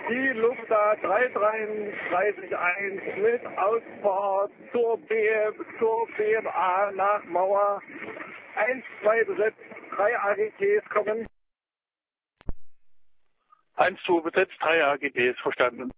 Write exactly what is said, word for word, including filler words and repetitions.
die Lufthansa drei drei drei eins mit Ausfahrt zur B M, zur B M A nach Mauer eins zwei besetzt, drei A G Ts kommen. eins zwei besetzt, drei A G Ts, verstanden.